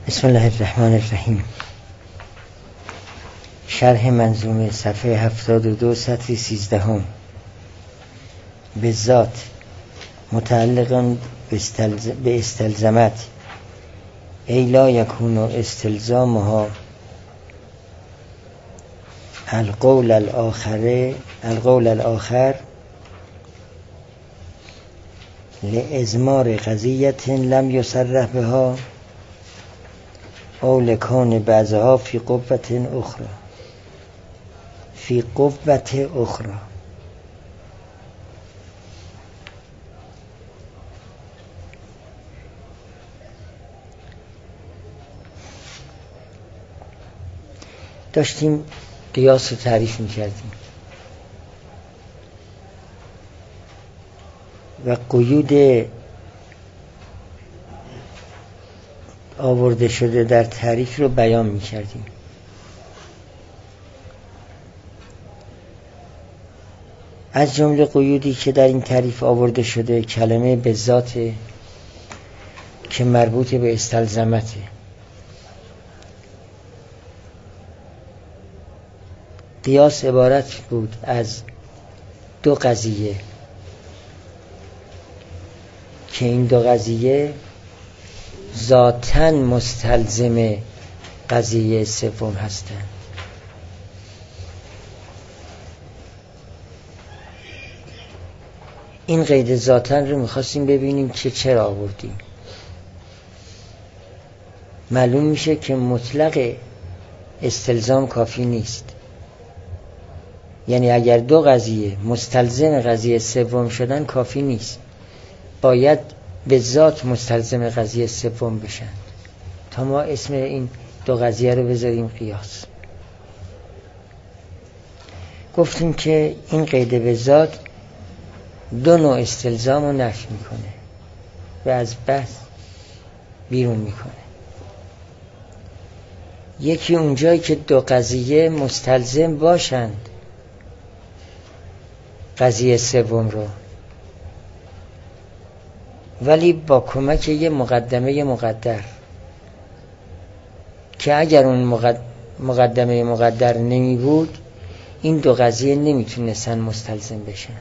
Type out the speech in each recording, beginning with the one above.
بسم الله الرحمن الرحیم. شرح منظومه صفحه 72 سطر 13. به ذات متعلقاً به استلزمت ای لا یکون استلزامها القول الاخر لازمار قضیت لم یصرح بها او لکون بعضها فی قوة اخرى. داشتیم قیاس رو تعریف می‌کردیم و قیود آورده شده در تعریف رو بیان می‌کردیم. از جمله قیودی که در این تعریف آورده شده کلمه به ذات که مربوط به استلزمته. قیاس عبارت بود از دو قضیه که این دو قضیه ذاتاً مستلزم قضیه سوم هستند. این قید ذاتاً رو میخواستیم ببینیم که چرا آوردیم. معلوم میشه که مطلق استلزام کافی نیست. یعنی اگر دو قضیه مستلزم قضیه سوم شدن کافی نیست، باید به ذات مستلزم قضیه سوم بشن تا ما اسم این دو قضیه رو بذاریم قیاس. گفتیم که این قید به ذات دو نوع استلزام رو نفی میکنه و از بحث بیرون میکنه. یکی اونجایی که دو قضیه مستلزم باشند قضیه سوم رو، ولی با کمک یه مقدمه مقدر که اگر اون مقدمه مقدر نمی بود این دو قضیه نمیتونستن مستلزم بشن.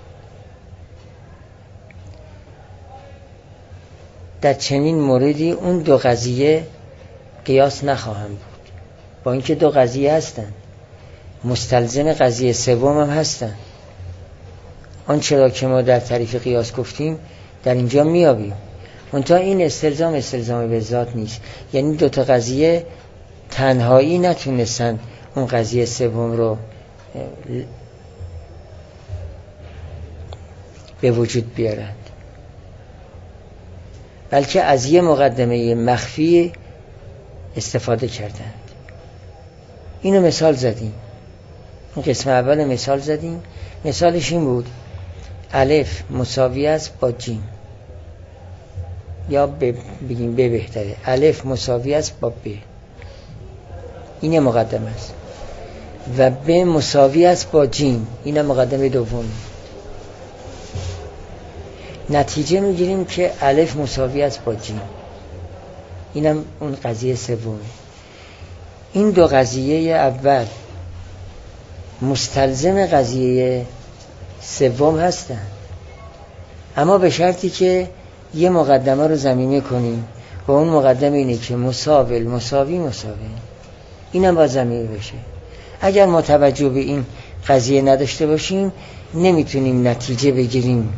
در چنین موردی اون دو قضیه قیاس نخواهم بود، با اینکه دو قضیه هستن مستلزم قضیه سوم هم هستن. آنچه را که ما در تعریف قیاس گفتیم در اینجا میابیم. منتها این استلزام به ذات نیست. یعنی دو تا قضیه تنهایی نتونستن اون قضیه سوم رو به وجود بیارند، بلکه از یه مقدمه مخفی استفاده کردند. اینو مثال زدیم. این قسم اول مثال زدیم. مثالش این بود: الف مساوی است با جیم، یا بگیم ب بهتره. الف مساوی است با ب، این مقدمه است، و ب مساوی است با جیم، این مقدمه دوم. نتیجه میگیریم که الف مساوی است با جیم، اینم اون قضیه سومه. این دو قضیه اول مستلزم قضیه سوم هستن، اما به شرطی که یه مقدمه رو ضمیمه کنیم و اون مقدمه اینه که مساوی اینم باید ضمیمه بشه. اگر متوجه به این قضیه نداشته باشیم نمیتونیم نتیجه بگیریم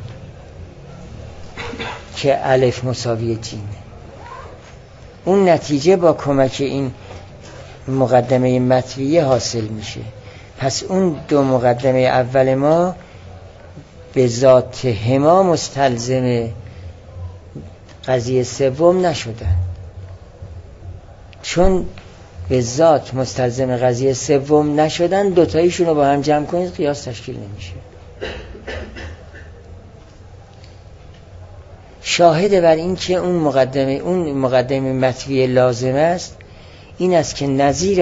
که الف مساوی جیمه. اون نتیجه با کمک این مقدمه مطویه حاصل میشه. پس اون دو مقدمه اول ما به ذات هما مستلزم قضیه سوم نشدن. چون به ذات مستلزم قضیه سوم نشدن، دوتاییشون رو با هم جمع کنید قیاس تشکیل نمیشه. شاهد بر این که اون مقدمه مطویه لازم است این است که نظیر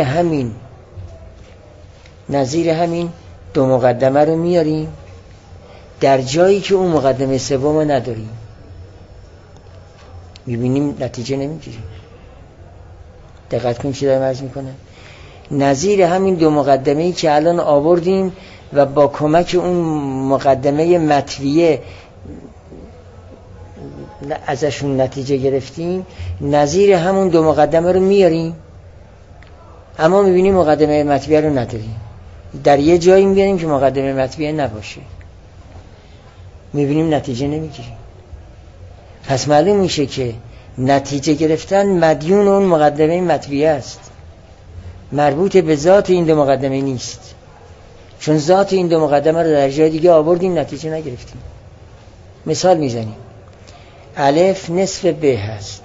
همین دو مقدمه رو میاریم در جایی که اون مقدمه سوم رو نداریم، میبینیم نتیجه نمیگیریم. دقت کنید چی دارم عرض میکنم. نظیر همین دو مقدمه‌ای که الان آوردیم و با کمک اون مقدمه مطویه ازشون نتیجه گرفتیم، نظیر همون دو مقدمه رو میاریم، اما میبینیم مقدمه مطویه رو نداریم. در یه جایی میبینیم که مقدمه مطویه نباشه، میبینیم نتیجه نمیگیریم. پس معلوم میشه که نتیجه گرفتن مدیون اون مقدمه مطویه است، مربوط به ذات این دو مقدمه نیست. چون ذات این دو مقدمه رو در جای دیگه آوردیم نتیجه نگرفتیم. مثال میزنیم، الف نصف ب هست،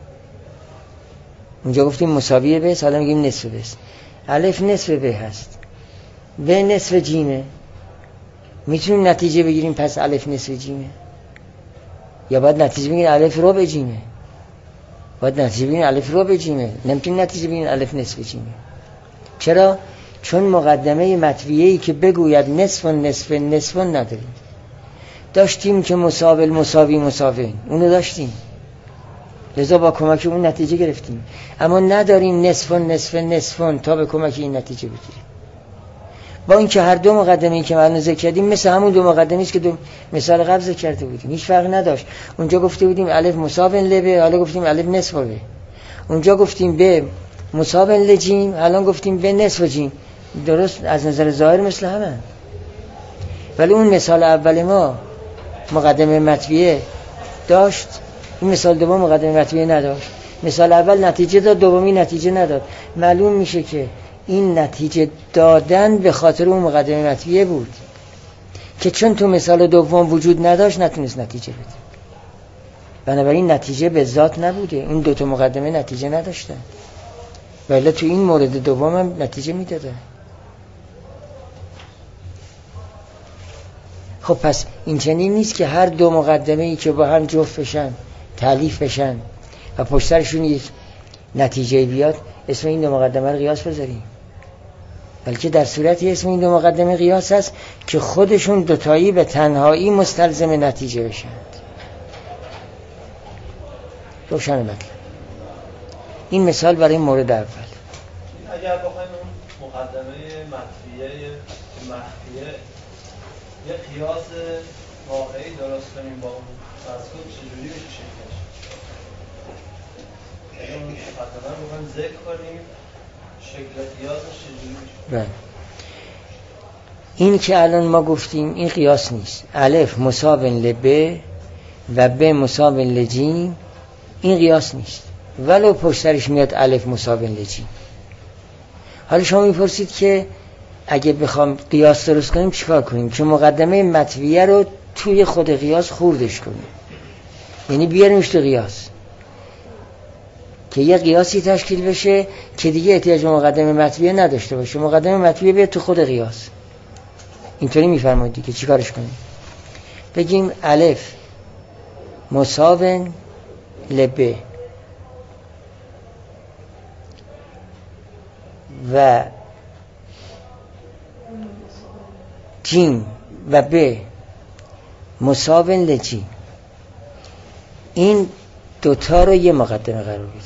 اونجا گفتیم مساوی ب، حالا میگیم نصف ب. الف نصف ب هست، ب نصف جیمه، میتونیم نتیجه بگیریم پس الف نصف جیمه؟ یا باید نتیجه بگیریم الف ربع جیمه؟ باید نتیجه بگیریم الف ربع جیمه، نمیتونیم نتیجه بگیریم الف نصف جیمه. چرا؟ چون مقدمه مطویه‌ای که بگوید نصف نصف نداریم. داشتیم که مساوی مساوی، اونو داشتیم، لذا با کمک اون نتیجه گرفتیم. اما نداریم نصف تا به کمک این نتیجه بگیریم. با اینکه هر دو مقدمه‌ای که ما ذکر کردیم مثل همون دو مقدمه‌ای است که دو مثال قبل ذکر کرده بودیم، هیچ فرقی نداشت. اونجا گفته بودیم الف مساوی ل، حالا گفتیم الف نصف ب. اونجا گفتیم ب مساوی ل جیم، الان گفتیم ب نصف جیم. درست از نظر ظاهر مثل همه، ولی اون مثال اول ما مقدمه مطویه داشت، این مثال دوم مقدمه مطویه نداشت. مثال اول نتیجه داد، دومی نتیجه نداد. معلوم میشه که این نتیجه دادن به خاطر اون مقدمه مطویه بود که چون تو مثال دوم وجود نداشت نتونست نتیجه بده. بنابراین نتیجه به ذات نبوده، اون دوتا مقدمه نتیجه نداشتن، ولی تو این مورد دوم هم نتیجه میداده. خب پس این چنین نیست که هر دو مقدمه‌ای که با هم جفت بشن، تالیف بشن و پشت سرشون یک نتیجه بیاد اسم این دو مقدمه رو قیاس بذاریم، بلکه در صورتی اسم این دو مقدمه قیاس است که خودشون دوتایی به تنهایی مستلزم نتیجه بشن. روشن مطلب. این مثال برای مورد اول. اگر بخوایم اون مقدمه مطویه یه قیاس واقعی درست کنیم با اون مذکور، چجوری بشه شکلش؟ اگر اون مقدمه رو بخوایم ذکر کنیم شکل قیاسش چجوری بشه؟ این که الان ما گفتیم این قیاس نیست. الف مساوی ل ب و ب مساوی ل جیم، این قیاس نیست، ولو پشت سرش میاد الف مساوی ل جیم. حالا شما میپرسید که اگه بخوام قیاس درست کنیم چیکار کنیم؟ که مقدمه مطویه رو توی خود قیاس خوردش کنیم، یعنی بیاریمش تو قیاس که یه قیاسی تشکیل بشه که دیگه احتیاج به مقدمه مطویه نداشته باشه، مقدمه مطویه بیاد تو خود قیاس. اینطوری میفرمایید دیگه چیکارش کنیم؟ بگیم الف مساوی ل ب و جیم و ب مساوی ل جیم، این دوتا رو یه مقدمه قرار بدیم،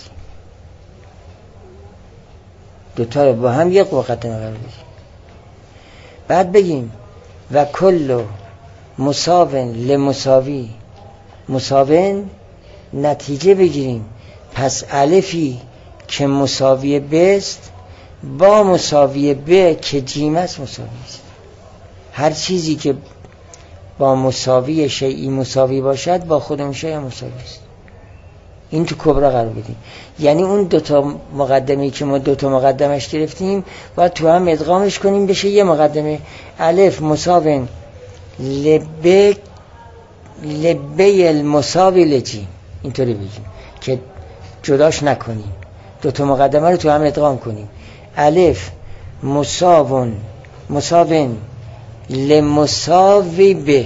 دوتا رو با هم یک مقدمه قرار بدیم. بعد بگیم و کل مساوی ل مساوی مساوی، نتیجه بگیریم پس الفی که مساوی ب است با مساوی ب که جیم است مساوی است. هر چیزی که با مساوی شیئی مساوی باشد با خودم شیء مساوی است. این تو کبرا قرار بدیم، یعنی اون دوتا مقدمه‌ای که ما دوتا مقدمش گرفتیم باید تو هم ادغامش کنیم بشه یه مقدمه. الف مساوی لب المساوی لجیم، اینطوری بگیم که جداش نکنیم، دوتا مقدمه رو تو هم ادغام کنیم. الف مساوی لمساوی ب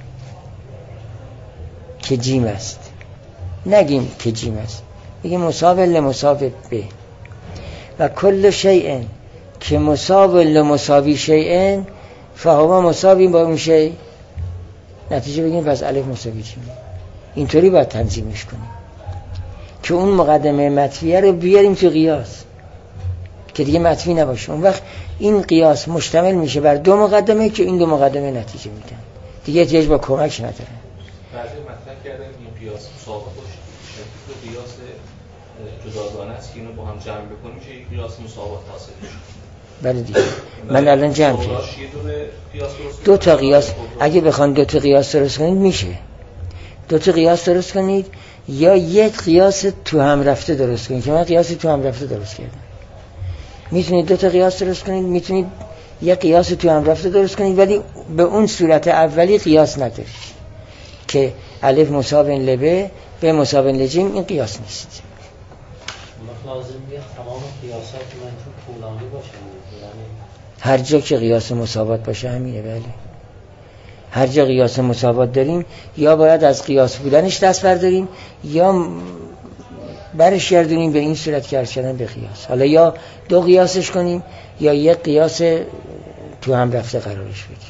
که جیم است، نگیم که جیم است، بگیم مساوی لمساوی ب و کل شیء که مساوی لمساوی شیء فهو مساوی با اون شیء، نتیجه بگیم پس الف مساوی جیم. اینطوری باید تنظیمش کنیم. که اون مقدمه مطفیه رو بیاریم تو قیاس که دیگه مطفی نباشه. اون وقت این قیاس مشتمل میشه بر دو مقدمه که این دو مقدمه نتیجه میدن، دیگه احتیاج با کمک نداره. بعضی مطرح کردن این قیاس مساوات باشه، تو قیاس جداگانه است که اینو با هم جمع بکنیم که یک قیاس مساوات حاصل میشه. بله دیگه من الان جمع کردم دو تا قیاس. اگه بخوان دو تا قیاس درست کنید میشه دو تا قیاس درست کنید، یا یک قیاس تو هم رفته درست کنید که من قیاس تو هم رفته درست کردم. میتونید دو تا قیاس درست کنید، میتونید یک قیاس تو هم رفته درست کنید، ولی به اون صورت اولی قیاس ندارید که الف مساو لبه به مساو لجیم، این قیاس نیست. لازم بیاد تمام قیاسات منطوق طولانی باشه، هر جا که قیاس مساوات باشه همینه. بله هر جا قیاس مساوات داریم یا باید از قیاس بودنش دست برداریم یا برش گردونیم به این صورت که عرض کردن به قیاس. حالا یا دو قیاسش کنیم یا یک قیاس تو هم رفته قرارش بدیم.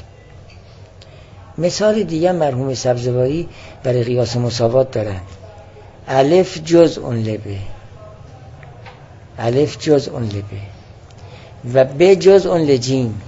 مثال دیگه مرحوم سبزواری برای قیاس مساوات دارن. الف جزء لبه، الف جزء لبه و ب جزء لجیم.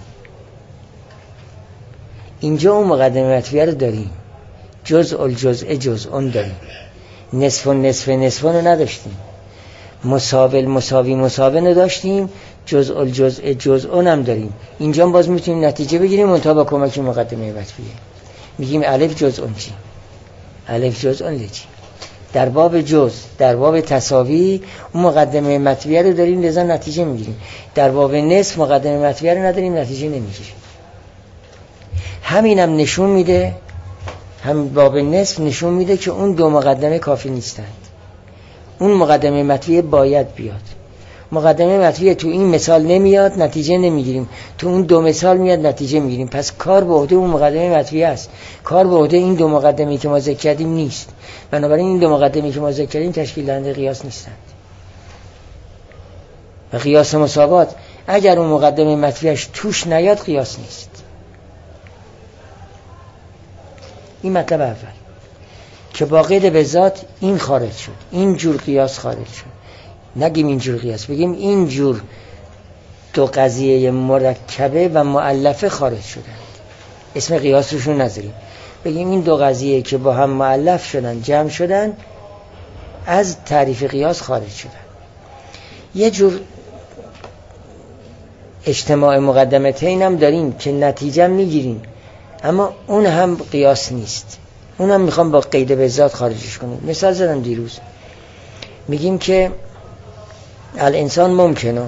اینجا اون مقدمه مطفیه رو داریم، جزء الجزء جزء داریم، نصف و نصف نصف رو نداشتیم، مساوی مساوی مساوی نداشتیم، جزء الجزء جزء هم داریم. اینجا باز میتونیم نتیجه بگیریم منتها با کمک مقدمه مطفیه. میگیم الف جزء جیم، الف جزء لجیم. در باب جزء، در باب تساوی اون مقدمه مطفیه رو داریم لذا نتیجه میگیریم. در باب نصف مقدمه مطفیه رو نداریم نتیجه نمیگیریم. همینم نشون میده، هم باب نصف نشون میده که اون دو مقدمه کافی نیستند. اون مقدمه مطفیه باید بیاد. مقدمه مطفیه تو این مثال نمیاد نتیجه نمیگیریم، تو اون دو مثال میاد نتیجه میگیریم. پس کار به عهده اون مقدمه مطفیه است، کار به عهده این دو مقدمه‌ای که ما ذکر کردیم نیست. بنابراین این دو مقدمه‌ای که ما ذکر کردیم تشکیل دهنده قیاس نیستند. و قیاس مساوات اگر اون مقدمه مطفیهش توش نیاد قیاس نیست. این مطلب اول که با قید به ذات این خارج شد، این جور قیاس خارج شد. نگیم این جور قیاس، بگیم این جور دو قضیه مرکبه و مؤلفه خارج شدند، اسم قیاس روشون نذاریم. بگیم این دو قضیه که با هم مؤلف شدن جمع شدن از تعریف قیاس خارج شدن. یه جور اجتماع مقدمتین هم داریم که نتیجه میگیریم، اما اون هم قیاس نیست، اون هم میخوام با قید به ذات خارجش کنیم. مثال زدم دیروز، میگیم که الانسان ممکنون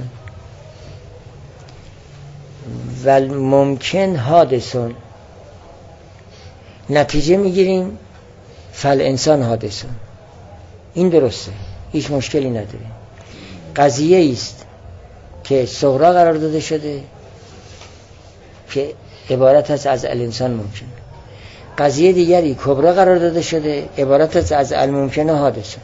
و ممکن حادثون، نتیجه میگیریم فالانسان حادثون. این درسته، هیچ مشکلی نداره. قضیه است که صغرا قرار داده شده که عبارت است از الانسان ممکن، قضیه دیگری کبرا قرار داده شده عبارت است از الممکن حادثون.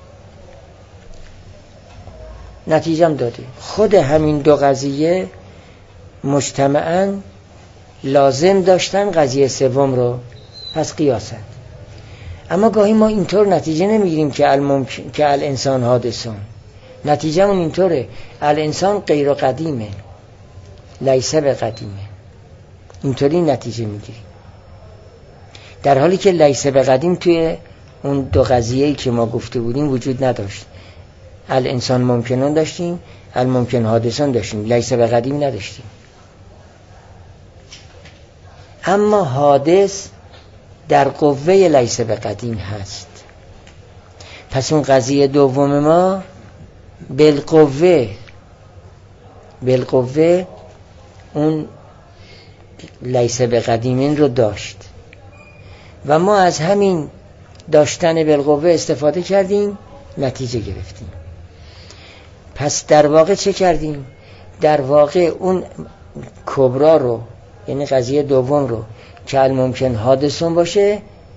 نتیجم داده. خود همین دو قضیه مجتمعاً لازم داشتن قضیه سوم رو، پس قیاسند. اما گاهی ما اینطور نتیجه نمیگیریم که الانسان حادثون. نتیجه اون اینطوره، الانسان غیر قدیمه لیس به قدیمه، اینطوری نتیجه میگیریم، در حالی که لیس به قدیم توی اون دو قضیه‌ای که ما گفته بودیم وجود نداشت. الانسان ممکنون داشتیم، الممکن حادثان داشتیم، لیس به قدیم نداشتیم. اما حادث در قوه لیس به قدیم هست. پس اون قضیه دوم ما بالقوه اون لیس به قدیمین رو داشت و ما از همین داشتن بالقوه استفاده کردیم، نتیجه گرفتیم. پس در واقع چه کردیم؟ در واقع اون کبرا رو، یعنی قضیه دوم رو که الممکن حادثون باشه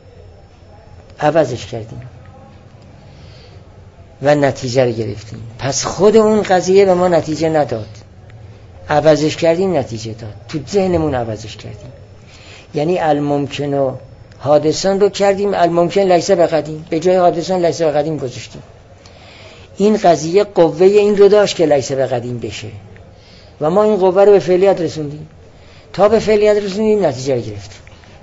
عوضش کردیم و نتیجه رو گرفتیم. پس خود اون قضیه به ما نتیجه نداد، عوضش کردیم نتیجه داد، تو ذهنمون عوضش کردیم. یعنی الممکن و حادثان رو کردیم الممکن لیس به قدیم، به جای حادثان لیس به قدیم گذاشتیم. این قضیه قوه این رو داشت که لیس به قدیم بشه و ما این قوه رو به فعلیت رسوندیم. تا به فعلیت رسوندیم نتیجه رو گرفتیم.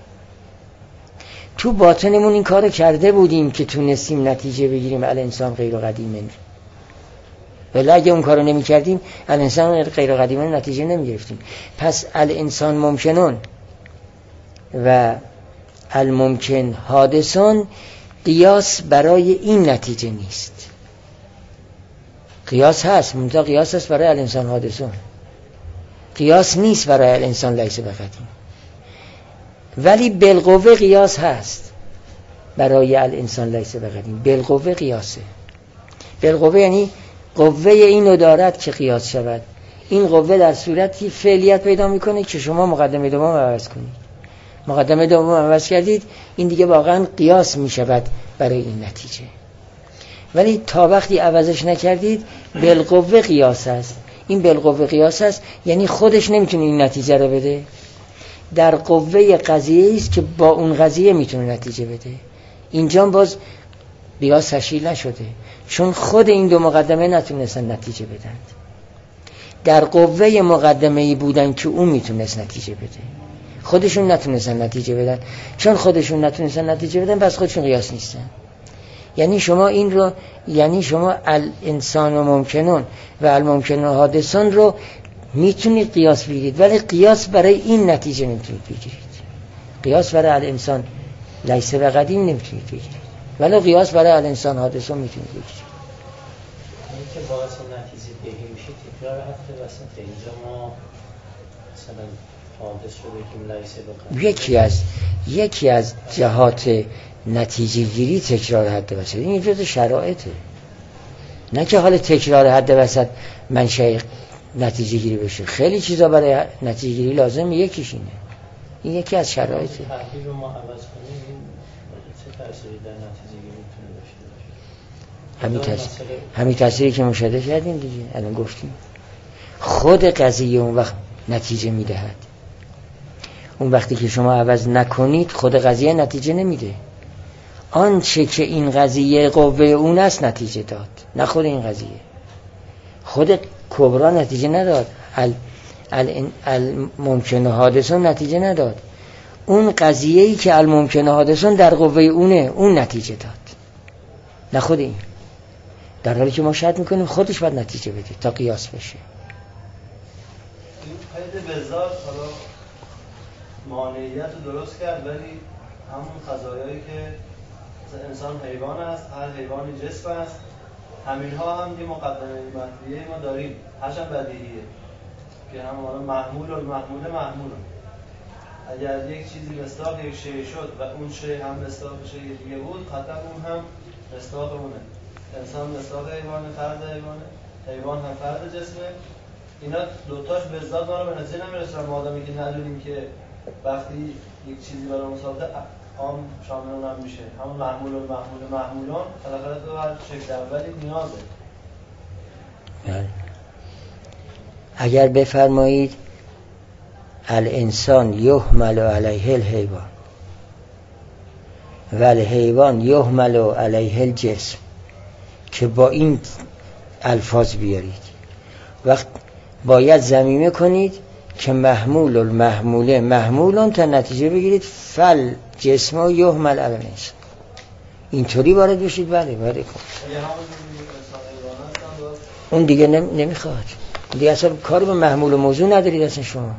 تو باطنمون این کارو کرده بودیم که تونستیم نتیجه بگیریم الانسان غیر قدیمه. ولی اگه اون کارو نمی کردیم الانسان غیر قدیمه نتیجه نمی گرفتیم. پس الانسان ممکنون و الممکن حادثون قیاس برای این نتیجه نیست. قیاس هست، منتها قیاس هست برای الانسان حادثون، قیاس نیست برای الانسان لیس به قدیم. ولی بالقوه قیاس هست برای الانسان لیس به قدیم. بالقوه قیاسه. بالقوه یعنی قوه اینو دارد که قیاس شود. این قوه در صورتی فعلیت پیدا میکنه که شما مقدمه دوم عوض کنید. مقدمه دوم عوض کردید، این دیگه واقعا قیاس میشود برای این نتیجه. ولی تا وقتی عوضش نکردید بالقوه قیاس است. این بالقوه قیاس است یعنی خودش نمیتونه این نتیجه رو بده، در قوه قضیه است که با اون قضیه میتونه نتیجه بده. اینجا باز قیاس تشکیل نشده چون خود این دو مقدمه نتونستن نتیجه بدن. در قوه مقدمه‌ای بودن که اون میتونست نتیجه بده، خودشون نتونستن نتیجه بدن. چون خودشون نتونستن نتیجه بدن پس خودشون قیاس نیستن. یعنی شما این رو، یعنی شما الانسان و ممکنون و الممکن و حادثون رو میتونید قیاس بگیرید، ولی قیاس برای این نتیجه نمیتونید بگیرید. قیاس برای الانسان لیس به قدیم نمیتونید بگیرید، ولی قیاس برای الانسان حادثون میتونید بگیرید. این که باعث نتیجه دهی میشه تکرار هفته وسط اینجا ما مثلا حادث رو بگیم لیس به قدیم. یکی از جهات نتیجه گیری تکرار حد وسط. این جزء شرایطه، نه که حال تکرار حد وسط منشأ نتیجه گیری بشه. خیلی چیزا برای نتیجه گیری لازم، یکیش اینه. این یکی از شرایطه. تحلیل رو ما عوض کنیم این چه تأثیری در نتیجه گیری میتونه داشته باشه؟ همین تأثیری که مشاهده کردیم دیگه، الان گفتیم. خود قضیه اون وقت نتیجه میدهد. اون وقتی که شما عوض نکنید خود قضیه نتیجه نمیده. آنچه که این قضیه قوه اون است نتیجه داد، نه خود این قضیه. خود کبرا نتیجه نداد، الممکن حادثون نتیجه نداد. اون قضیه‌ای که الممکن حادثون در قوه اونه اون نتیجه داد، نه خود این. در حالی که ما شرط میکنیم خودش باید نتیجه بده تا قیاس بشه. این قید بذات حالا مانعیت رو درست کرد، ولی همون قضایایی که انسان حیوان است، هر حیوانی جسم است، همینها هم یه مقدمه مطلوبیه ما داریم، هرچند بدیهیه که هم محمول محمول. اگر یک چیزی مصداق یک شی شد و اون شی هم مصداق شی دیگه بود، قطعا اون هم مصداق اونه. انسان مصداق حیوان، فرد حیوان هم فرد جسمه. اینا دوتاش به ذات ما رو به نتیجه نمیرسن ما آدمی که ندونیم که وقتی یک چیزی برای مسابقه عام شامل اونم میشه. همون محمولان بالاخره تو هر شکل اولی نیازه. اگر بفرمایید الانسان یحمل علیه الحیوان و الحیوان یحمل علیه الجسم، که با این الفاظ بیارید، وقت باید ضمیمه کنید که محمول المحموله محمولان تا نتیجه بگیرید فل جسم یحمل علی الانسان. اینطوری وارد بشید. بله وارد کن. اون دیگه نمیخواد. دیگه اصلا کاری به محمول و موضوع ندارید اصلا شما.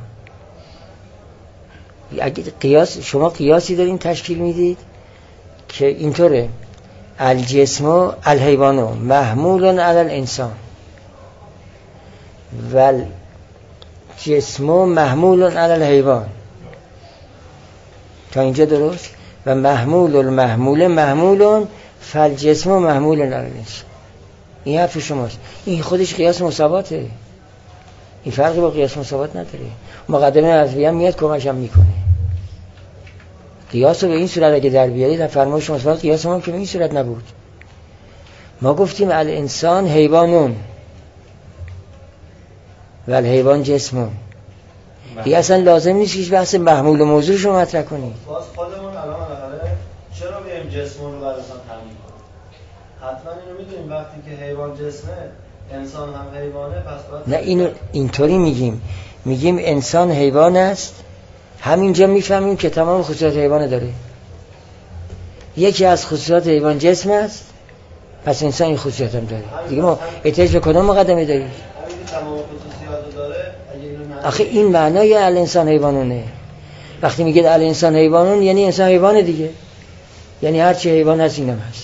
اگه شما قیاسی دارین تشکیل میدید که اینطوره: الجسم و الحیوان محمول علی الانسان و الجسم محمول علی الحیوان. تا اینجا درست؟ و محمول المحمول محمول فالجسم محمول علی الانسان. این حرف شماست. این خودش قیاس مساواته. این فرقی با قیاس مساوات نداره. مقدمه نظریه هم میاد کمک هم میکنه. قیاس رو به این صورت اگه در بیارید، در فرمایش شما مثلا قیاس ما که به این صورت نبود. ما گفتیم الانسان حیوانون و الحیوان جسمون. دیگه اصلا لازم نیست هیچ بحث محمول و موضوع رو مطرح کنید. باز خودمون الان چرا میایم جسمون رو بعد از آن تعیین حتما اینو میدونیم وقتی که حیوان جسمه انسان هم حیوانه، پس باید نه اینو اینطوری میگیم انسان حیوان است، همینجا میفهمیم که تمام خصوصیات حیوان داره. یکی از خصوصیات حیوان جسم است، پس انسان این خصوصیات هم داره دیگه. ما احتیاج به کدام مقدمه داریم؟ همین تمام خصوصیات داره. آخه این معنای الانسان حیوانونه. وقتی میگه الانسان حیوانون یعنی انسان حیوانه دیگه، یعنی هر چی حیوان هست اینم هست.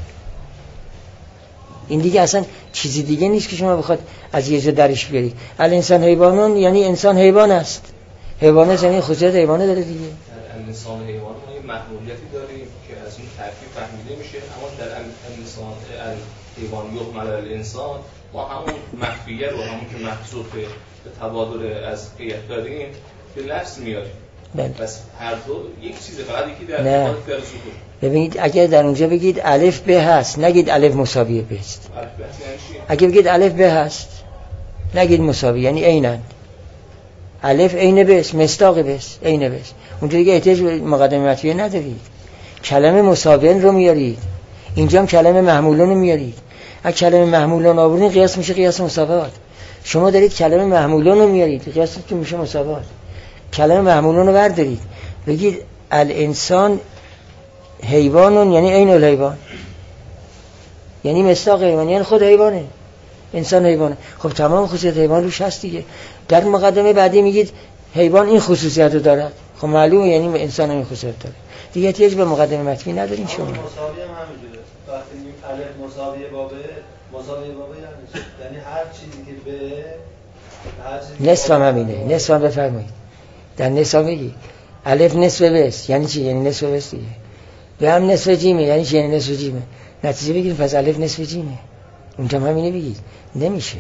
این دیگه اصلا چیزی دیگه نیست که شما بخواد از یه جا درش بیارید. الانسان حیوانون یعنی انسان حیوان است. حیوان است یعنی خصوصیت حیوانه داره دیگه. الانسان حیوان ما یه محمولیتی داریم که از این ترکیب فهمیده میشه، اما در الانسان حیوان یحمل الانسان ما همون مخفیه رو، همون که محذوف به تبادل از هیئت داریم به لفظ میاریم. بس هر دو یک چیزه، فقط یکی در ارتباط در ظهور. ببینید اگر در اونجا بگید الف به هست، نگید الف مساوی به است. اگه بگید الف به هست نگید مساوی، یعنی عینند. الف عین به است، مصداق به است، عین به است. اونجا دیگه احتیاج به مقدمه مطویه ندارید. کلمه مساویان رو میارید، اینجا هم کلمه محمولون رو میارید. اگه کلمه محمولون آوردین قیاس میشه قیاس مساوات. شما دارید کلمه محمولون رو میارید، قیاستون میشه مساوات. کلمه محمولون رو بردارید بگید الانسان حیوانون یعنی عین الحیوان، یعنی مصداق حیوان، یعنی خود حیوانه، انسان حیوانه. خب تمام خصوصیت حیوان روش هست دیگه. در مقدمه بعدی میگید حیوان این خصوصیت رو دارد، خب معلومه یعنی انسان این خصوصیت داره دیگه. احتیاج به مقدمه متنی ندارین شما. مساوی هم همینجوره. وقتی میگیم الف مساوی بابه یعنی هر چیزی که به نصف هم همینه. نصف هم بفرمایید. در نصف هم بگید الف نصف بس یعنی چی؟ یعنی نصف بس دیگه. به هم نصف جیمه یعنی چی؟ یعنی نصف جیمه. نتیجه بگیریم پس الف نصف جیمه. اونجا هم همینه بگید. نمیشه.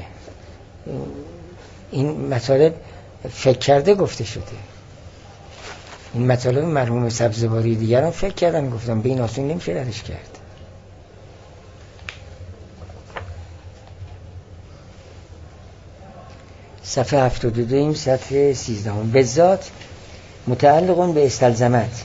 این مطالب فکر کرده گفته شده. این مطالب مرحوم سبزواری دیگران فکر کردن گفتم، به این آسون نمیشه درش کرد. صفحه 72 صفحه 13 به ذات متعلقون به استلزمت.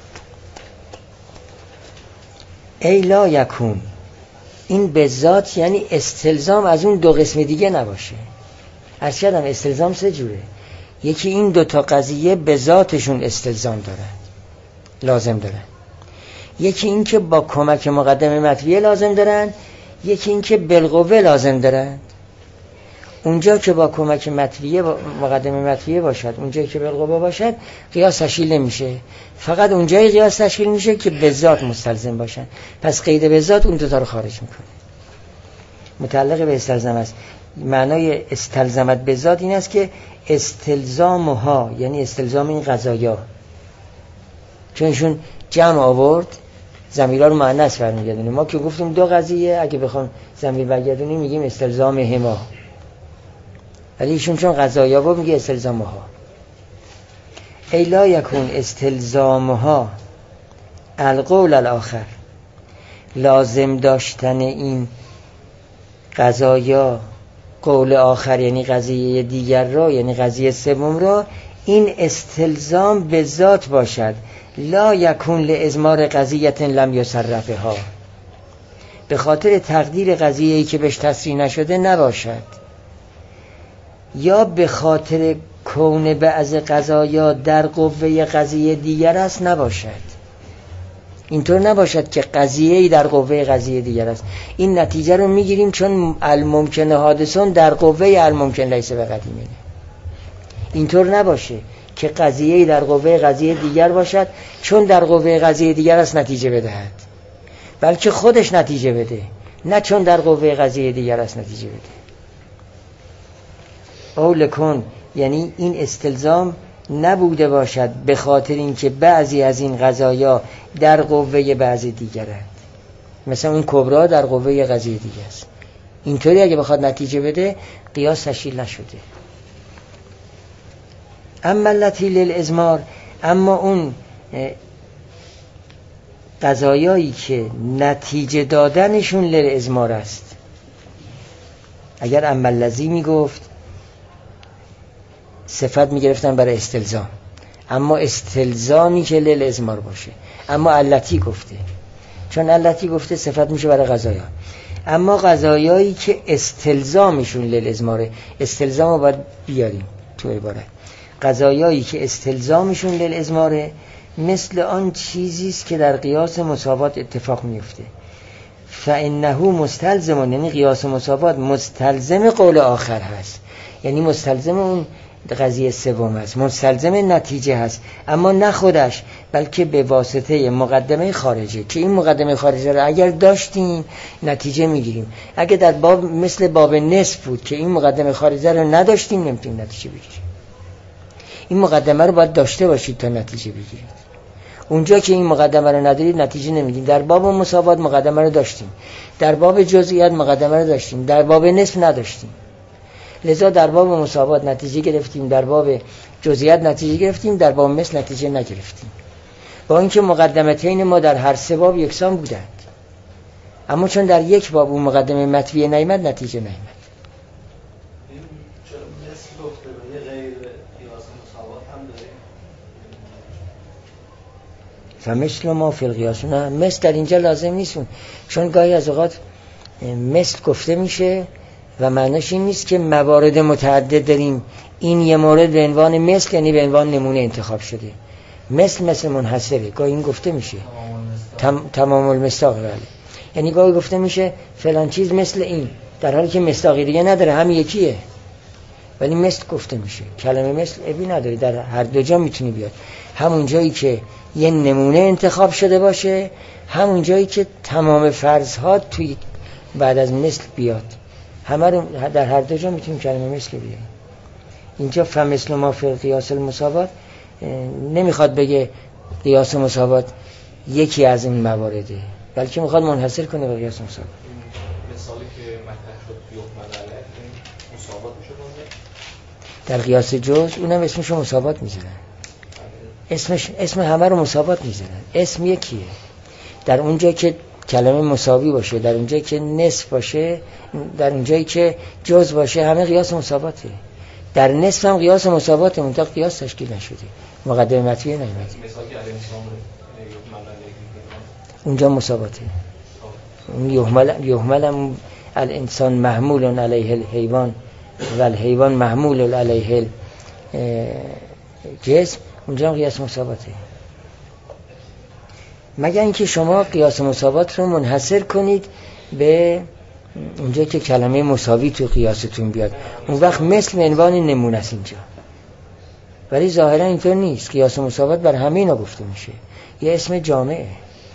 ای لا یکون، این به ذات یعنی استلزام از اون دو قسم دیگه نباشه. عرض کردم استلزام سه جوره. یکی این دوتا قضیه به ذاتشون استلزام دارن، لازم دارن. یکی این که با کمک مقدمه مطویه لازم دارن، یکی این که بالقوه لازم دارن. اونجا که با کمک مطویه مقدمه مطویه باشد، اونجا که بالقوه باشد قیاس تشکیل نمیشه. فقط اونجای قیاس تشکیل میشه که به ذات مستلزم باشن. پس قید به ذات اون دوتا رو خارج میکنه. متعلق به استلزم است. معنای استلزمت به ذات این است که استلزامها یعنی استلزام این قضایا، چونشون جمع آورد ضمیرها رو مؤنث برمیگردونیم. ما که گفتیم دو قضیه اگه بخوام ضمیر برگردونیم میگیم استلزام هما، ولی ایشون چون قضایا بود میگه استلزامها. ای لا یکون استلزامها القول الاخر، لازم داشتن این قضایا قول آخر یعنی قضیه دیگر را، یعنی قضیه سوم را، این استلزام به ذات باشد. لا یکون لازمار قضیه لم یصرفها، به خاطر تقدیر قضیه‌ای که بهش تصریح نشده نباشد، یا به خاطر کون بعض قضایا در قوه قضیه دیگر است نباشد. اینطور نباشد که قضیه‌ای در قوه قضیه دیگر است. این نتیجه رو میگیریم چون الممکن حادثون در قوه الممکن لیس بقدیمه. اینطور نباشه که قضیه‌ای در قوه قضیه دیگر باشد چون در قوه قضیه دیگر است نتیجه بدهد، بلکه خودش نتیجه بده، نه چون در قوه قضیه دیگر است نتیجه بده. او لکن یعنی این استلزام نبوده باشد به خاطر اینکه بعضی از این قضایا در قوه بعضی دیگرند، مثلا اون کبرا در قوه قضیه دیگر است. اینطوری اگه بخواد نتیجه بده قیاس تشکیل نشده. اما التی للازمار، اما اون قضایایی که نتیجه دادنشون للازمار است. اگر اما الذی میگفت صفت میگرفتن برای استلزام، اما استلزامی که للازمار باشه. اما التی گفته چون علتی گفته صفت میشه برای قضایا. اما قضایایی که استلزامشون للازماره، استلزام رو باید بیاریم تو عبارت، قضایایی که استلزامشون للازماره مثل آن چیزیست که در قیاس مساوات اتفاق میفته. فانه مستلزم، یعنی قیاس مساوات مستلزم قول آخر هست، یعنی مستلزم اون قضیه سوم هست، مستلزم نتیجه هست، اما نه خودش، بلکه به واسطه مقدمه خارجه، که این مقدمه خارجه رو اگر داشتیم نتیجه میگیریم. اگه در باب مثل باب نصف بود که این مقدمه خارجه رو نداشتیم نمیتونیم نتیجه بگیریم. این مقدمه رو باید داشته باشید تا نتیجه بگیرید. اونجا که این مقدمه رو ندارید نتیجه نمیگیرید. در باب مساوات مقدمه رو داشتیم، در باب جزئیات مقدمه رو داشتیم، در باب نصف نداشتیم. لذا در باب مساوات نتیجه گرفتیم، در باب جزئیات نتیجه گرفتیم، در باب مثل نتیجه نگرفتیم، با اینکه مقدمتین ما در هر سه باب یکسان بودند، اما چون در یک باب اون مقدمه مطویه نیامد نتیجه نیامد. این مثل گفته به غیر قیاس مساوات هم داریم. فمثل ما فی القیاس، نه مثل در اینجا لازم نیستون، چون گاهی از اوقات مثل گفته میشه و معناش این نیست که موارد متعدد داریم، این یه مورد به عنوان مثل یعنی به عنوان نمونه انتخاب شده. مثل منحصره، گاهی این گفته میشه تمام المصداق، بله، یعنی گاهی گفته میشه فلان چیز مثل این، در حالی که مصداقی دیگه نداره، هم یکیه، ولی مثل گفته میشه. کلمه مثل ابی نداره، در هر دو جا میتونی بیاد، همون جایی که یه نمونه انتخاب شده باشه، همون جایی که تمام فرض‌ها توی بعد از مثل بیاد، همه رو در هر دو جا میتونیم کلمه مثل بیاریم. اینجا فمثل ما فی قیاس المساوات نمیخواد بگه قیاس مساوات یکی از این موارده، بلکه میخواد منحصر کنه به قیاس مساوات. مثالی که مطرح شد یحمل علیه مساوات میشه در قیاس جزء اونم اسمشو مساوات میذارن، اسم همه رو مساوات میذارن، اسم یکیه. در اونجا که کلمه مساوی باشه، در اونجایی که نصف باشه، در اونجایی که جزء باشه، همه قیاس مساواته. در نصف هم قیاس مساواته، منتها قیاس تشکیل نشده، مقدمه مطویه نیامده. مثالی که اونجا مساواته. اون یحمل هم الانسان محمول علیه الحیوان و الحیوان محمول علیه الجسم، اونجا هم قیاس مساواته. مگر اینکه شما قیاس مساوات رو منحصر کنید به اونجا که کلمه مساوی تو قیاستون بیاد، اون وقت مثل عنوان نمونه است اینجا. ولی ظاهرا اینطور نیست، قیاس مساوات بر همه اینا گفته میشه، یه اسم جامعه.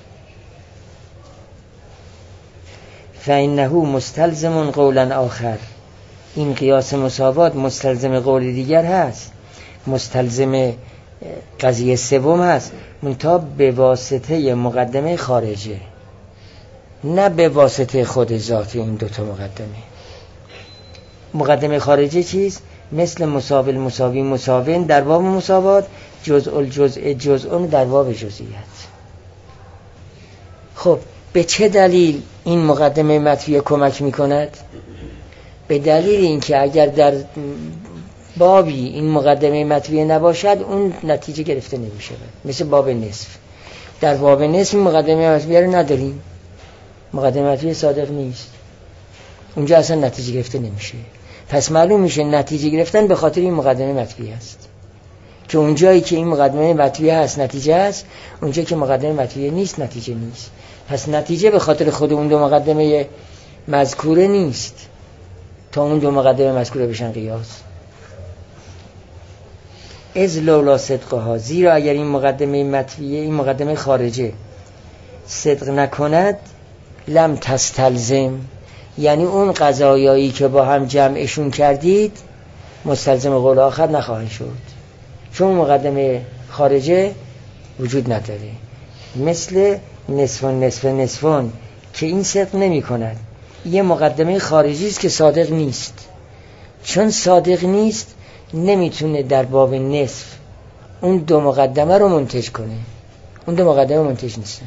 فإنه مستلزم قولا آخر، این قیاس مساوات مستلزم قول دیگر هست، مستلزم قضیه سوم هست، منتها به واسطه مقدمه خارجه، نه به واسطه خود ذات این دوتا مقدمه. مقدمه خارجه چیست؟ مثل مساوی المساوی مساوین در باب مساوات، جزء الجزء جزء در باب جزئیات. خب به چه دلیل این مقدمه مطویه کمک میکند؟ به دلیل اینکه اگر در بابی این مقدمه مطویه نباشد اون نتیجه گرفته نمیشه، مثل باب نصف. در باب نصف مقدمه مطویه رو نداریم، مقدمه مطویه صادق نیست، اونجا اصلا نتیجه گرفته نمیشه. پس معلوم میشه نتیجه گرفتن به خاطر این مقدمه مطویه است، که اونجایی که این مقدمه مطویه هست نتیجه هست، اونجایی که مقدمه مطویه نیست نتیجه نیست. پس نتیجه به خاطر خود اون دو مقدمه مذکوره نیست تا اون دو مقدمه مذکوره بشن قیاس. از لولا صدقها، زیرا اگر این مقدمه مطویه، این مقدمه خارجه صدق نکند، لم تستلزم، یعنی اون قضایایی که با هم جمعشون کردید مستلزم قول آخر نخواهند شد، چون مقدمه خارجه وجود نداره. مثل نصفان که این صدق نمی کند، یه مقدمه خارجی است که صادق نیست، چون صادق نیست نمیتونه در باب نصف اون دو مقدمه رو منتج کنه، اون دو مقدمه منتج نیستن.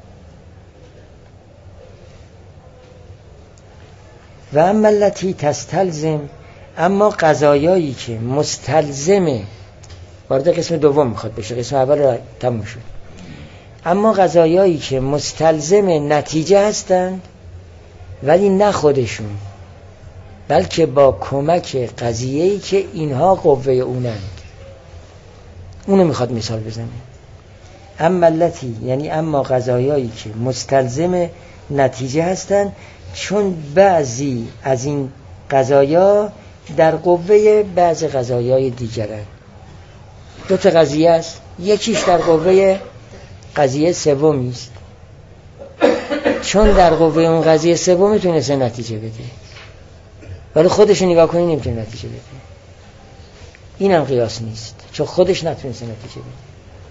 و اما التی تستلزم، اما قضایایی که مستلزمه، وارد قسم دوم میخواد بشه، قسم اول رو تموم شد. اما قضایایی که مستلزم نتیجه هستند ولی نه خودشون، بلکه با کمک قضیه‌ای که اینها قوه اونند، اونو میخواد مثال بزنه. اما التی، یعنی اما قضایایی که مستلزم نتیجه هستند، چون بعضی از این قضایا در قوه بعض قضایای دیگرند. دو تا قضیه است، یکیش در قوه قضیه سومی است، چون در قوه اون قضیه سوم میتونسته نتیجه بده، ولی خودش نگاه کنی نمیتونه نتیجه بده. اینم قیاس نیست، چون خودش نتونسته نتیجه بده.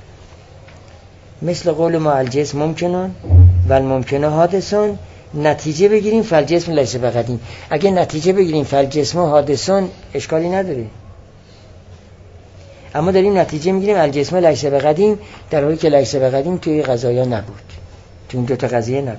مثل قول ما الجسم ممکنون و الممکنه حادثون، نتیجه بگیریم فالجسم لیس بقدیم. اگه نتیجه بگیریم فالجسم حادثون اشکالی نداره، اما داریم نتیجه میگیریم الجسم لیس بقدیم، در حالی که لیس بقدیم توی قضایا نبود، توی این دوتا قضیه نبود.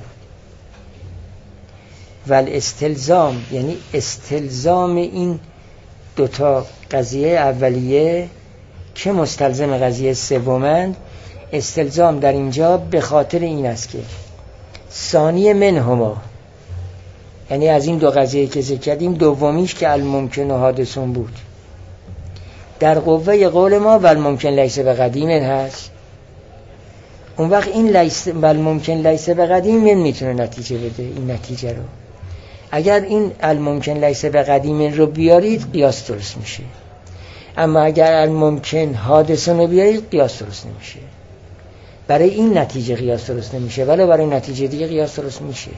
والاستلزام، یعنی استلزام این دوتا قضیه اولیه که مستلزم قضیه سومند، استلزام در اینجا به خاطر این است که ثانی منهما، یعنی از این دو قضیه که ذکر کردیم دومیش که الممکن و حادثون بود، در قوه قول ما و الممکن لیس بقدیم هست. اون وقت این لیس و الممکن لیس بقدیم میتونه نتیجه بده. این نتیجه رو اگر این الممکن لیس بقدیم رو بیارید قیاس درست میشه، اما اگر الممکن حادثون رو بیارید قیاس درست نمیشه. برای این نتیجه قیاس درست نمیشه، ولی برای نتیجه دیگه قیاس درست میشه.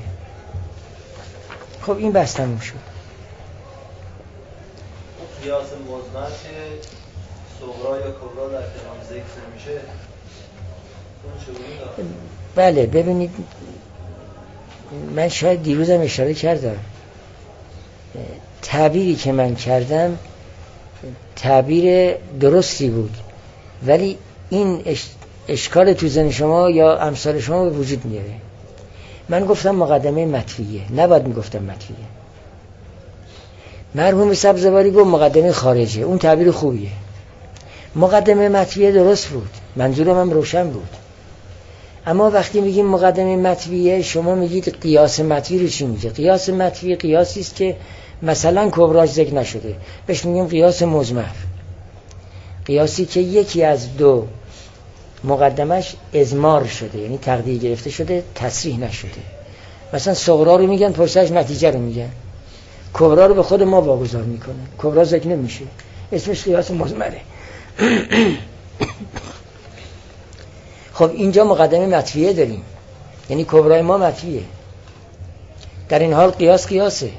خب این بحث تموم شد. قیاس مزمن که صغرا یا کبرا در کلام ذکر نمیشه، بله ببینید، من شاید دیروزم اشاره کردم، تعبیری که من کردم تعبیر درستی بود، ولی این اشکال تو ذهن شما یا امثال شما به وجود میاره. من گفتم مقدمه مطویه، نباید میگفتم مطویه. مرحوم سبزواری گفت مقدمه خارجه، اون تعبیر خوبیه. مقدمه مطویه درست بود، منظورم هم روشن بود. اما وقتی میگیم مقدمه مطویه، شما میگید قیاس مطوی رو چی میگه؟ قیاس مطوی قیاسی است که مثلا کبراش ذکر نشده، بهش میگیم قیاس مزمر. قیاسی که یکی از دو مقدمش ازمار شده، یعنی تقدیر گرفته شده، تصریح نشده. مثلا صغرا رو میگن، پرسش نتیجه رو میگن. کبرا رو به خود ما واگذار میکنن، کبرا ذکر نمیشه، اسمش قیاس مزمره. خب اینجا مقدمه مطویه داریم، یعنی کبرای ما مطویه. در این حال قیاس قیاسه.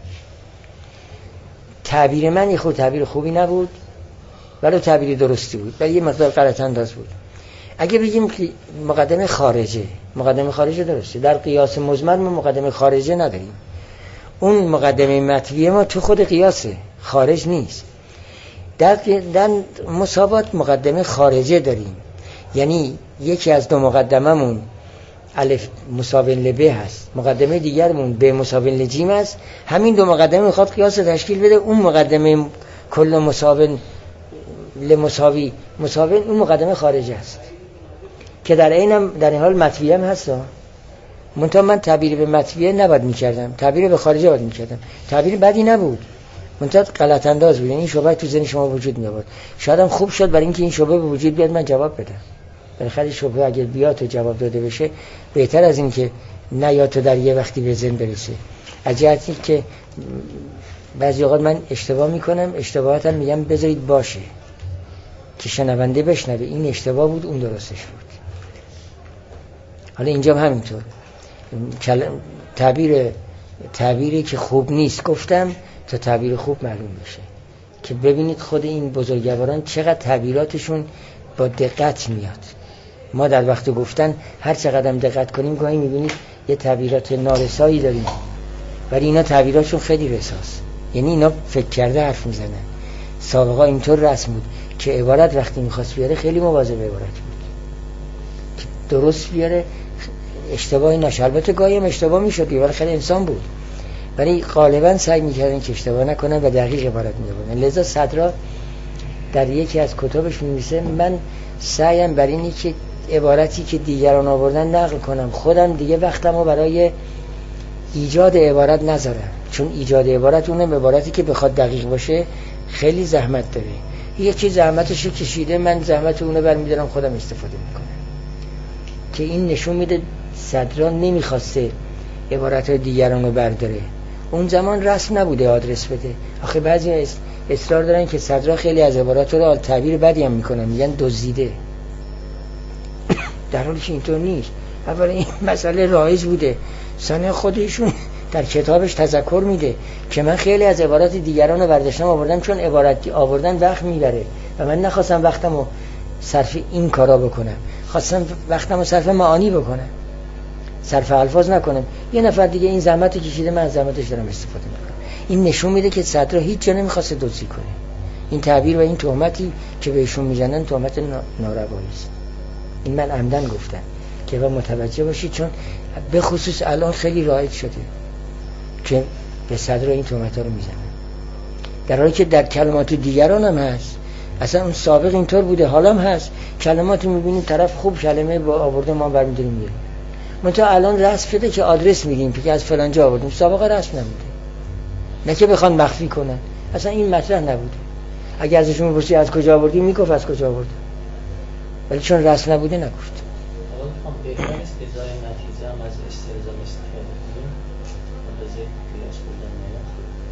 تعبیر من یه خود تعبیر خوبی نبود، ولی تعبیر درستی بود، ولی یه مقدار غلط انداز بود. اگه بگیم مقدمه خارجه، مقدمه خارجه درسته. در قیاس مزمر ما مقدمه خارجه نداریم. اون مقدمه مطویه ما تو خود قیاسه، خارج نیست. در مساوات مقدمه خارجه داریم، یعنی یکی از دو مقدممون الف مساوی لب هست، مقدمه دیگرمون ب مساوی لجیم هست. همین دو مقدمه میخواد قیاس تشکیل بده. اون مقدمه کل مساوی لمساوی مساوی، اون مقدمه خارجه است که در این حال مطویه هم هست. منتها من تعبیر به مطویه نباید میکردم، تعبیر به خارجه باید میکردم. تعبیر بدی نبود، منتها غلط انداز بود، یعنی این شبهه تو ذهن شما وجود میاد. شاید هم خوب شد برای اینکه این شبهه به وجود بیاد من جواب بدم. بالاخره شبهه اگر بیاد و جواب داده بشه بهتر از این که نیاد تو در یه وقتی به ذهن برسه. از جهتی که بعضی اوقات من اشتباه میکنم، اشتباهاتم میگم بذارید باشه که شنونده بشنوه این اشتباه بود، اون درستش بود. حالا اینجا هم همینطور تعبیری که خوب نیست گفتم تا تعبیر خوب معلوم بشه، که ببینید خود این بزرگواران چقدر تعبیراتشون با دقت میاد. ما در وقت گفتن هر چقدر دقت کنیم گاهی میبینید یه تعبیرات نارسایی داریم، ولی اینا تعبیراتشون خیلی رساست، یعنی اینا فکر کرده حرف میزنن. سابقا اینطور رسم بود که عبارت وقتی میخواست بیاره خیلی مواظب عبارت بود که درست بیاره، اشتباهی نشه. البته گاهی هم اشتباه میشد، ولی خیلی انسان بود، ولی غالبا سعی میکردن که اشتباه نکنن و دقیق عبارت میآوردن. لذا صدرا در یکی از کتابش می‌نویسه من سعیم بر اینه که عبارتی که دیگران آوردن نقل کنم، خودم دیگه وقتمو برای ایجاد عبارت نذارم، چون ایجاد عبارت اونم عبارتی که بخواد دقیق باشه خیلی زحمت داره. یکی زحمتشو کشیده، من زحمت اونو برمیدارم خودم استفاده میکنم، که این نشون میده صدران نمیخواسته عبارت دیگران رو برداره. اون زمان رسم نبوده آدرس بده. آخه بعضی اصرار دارن که صدران خیلی از عبارات رو تعبیر بدی هم میکنن، میگن دزدیده، در حالی که اینطور نیست. اولا این مسئله رایج بوده، ثانیا خودشون در کتابش تذکر میده که من خیلی از عبارات دیگران رو برداشتم آوردم، چون عبارت آوردن وقت میبره و من نخواستم وقتمو صرف این کارا بکنم، خواستم وقتمو صرف معانی بکنم، صرف الفاظ نکنم. یه نفر دیگه این زحمت کشیده، من از زحمتش دارم استفاده میکنم. این نشون میده که صدر هیچ جا نمیخواسته دزدی کنه. این تعبیر و این تهمتی که بهشون میزنن تهمت ناروایی است. این من عمدن گفتم که با متوجه باشید، چون به خصوص الان خیلی رایج شده که به صدر این تهمت‌ها رو میزنن، در حالی که در کلمات دیگران هم هست. اصلا اون سابق اینطور بوده، حالا هم هست. کلمات رو میبینیم طرف خوب کلمه با آورده، ما برمی‌داریم میاریم. منتها الان رسم شده که آدرس میگیم که از فلان جا آوردیم، سابقا رسم نبوده، نه که بخوان مخفی کنن، اصلا این مطرح نبوده. اگه ازشون بپرسی از کجا آوردی، میگفت از کجا آورده، ولی چون رسم نبوده نگفت. الان میخوام بهتر است ازای نتیجه هم از استلزام استفاده کنیم، اندازه قیاس بودن نیست.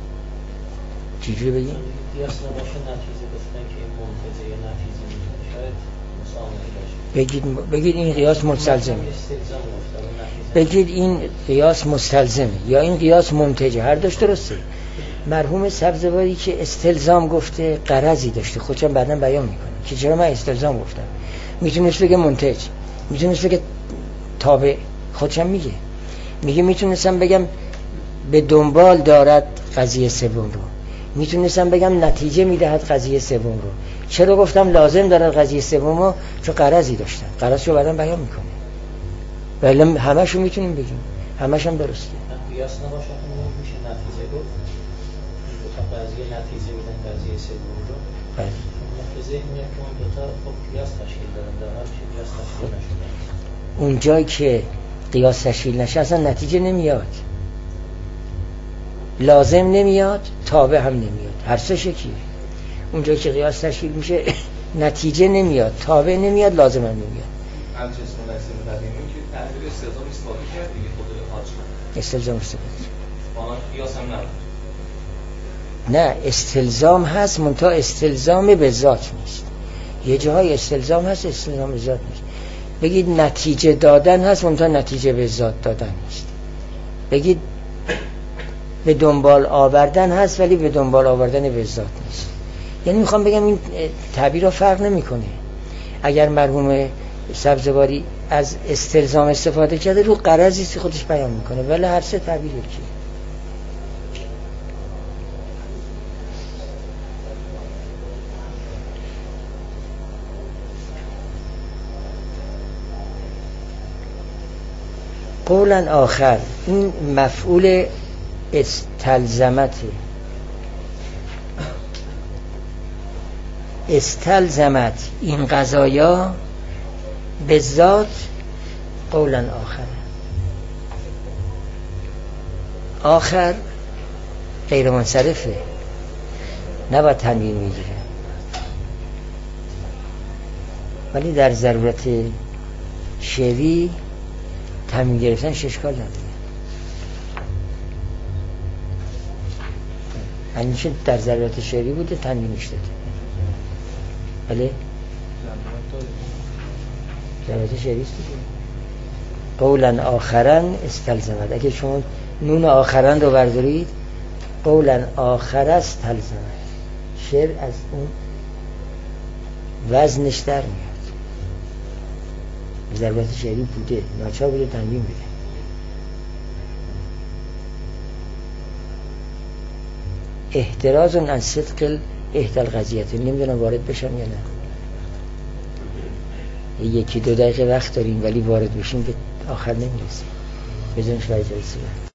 چجوری بگیم؟ قیاس نباشه نتیجه گفتن که این منتجه یا نتیجه میتونه شاید مسامحه باشه. بگید این قیاس مستلزمه، بگید این قیاس مستلزمه یا این قیاس منتجه، هر دوش درسته. مرحوم سبزواری که استلزام گفته غرضی داشته، خودشم بعداً بیان میکنه که چرا من استلزام گفتم. میتونست بگه منتج، میتونست بگه تابع، خودشم میگه میتونستم بگم به دنبال دارد قضیه سوم رو، میتونستم بگم نتیجه میدهد قضیه سوم رو. چرا گفتم لازم دارد قضیه سوم رو؟ چون غرضی داشتم، غرضشو بعداً بیان میکنه. ولی همه‌شو میتونیم بگیم، همه‌ش هم درسته. قیاس نباشه میشه نتیجه گفت، دو تا قضیه نتیجه میدن قضیه سوم رو. بله. ذهن که اون دو تا خب قیاس تشکیل دادن، در حالی که قیاس تشکیل نشدن. اون جایی که قیاس تشکیل نشه اصلا نتیجه نمیاد، لازم نمیاد، تابع هم نمیاد، هر سه شکلیه. اون جایی که قیاس تشکیل میشه نتیجه نمیاد، تابع نمیاد، لازم هم نمیاد. همچنین اسم قدیمی که تعبیر استلزام استفاده کرد دیگه، خود حاج استلزام استفاده آن قیاس هم نبود. نه، استلزام هست، منتها استلزام به ذات نیست. یه جاهای استلزام هست، استلزام به ذات نیست. بگید نتیجه دادن هست، منتها نتیجه به ذات دادن نیست. بگید به دنبال آوردن هست، ولی به دنبال آوردن به ذات نیست. یعنی میخوام بگم این تعبیر رو فرق نمیکنه. اگر مرحوم سبزواری از استلزام استفاده کرده، رو غرضی خودش بیان میکنه، ولی هر سه تعبیر یکیه. قولا آخر، این مفعول استلزمته. استلزمت این قضایا به ذات قولا آخر. آخر غیر منصرفه، نباید تنوین میگیره، ولی در ضرورت شعری تنوین گرفتن اشکال نداره. همیشه در ضرورت شعری بوده تنوینش داده. بله ضرورت شعری است دیگه. قولا آخرن استلزمت. اگه شما نون آخرن رو بردارید، قولا آخر استلزمت، شعر از اون وزنش در میاد. ضرورت شعری بوده، ناچار بوده تنوین بده. احتراز عن صدق احدى القضیت. نمیدونم وارد بشم یا نه. یکی دو دقیقه وقت داریم، ولی وارد بشیم به آخر نمیرسیم. بزنش برای جلسه.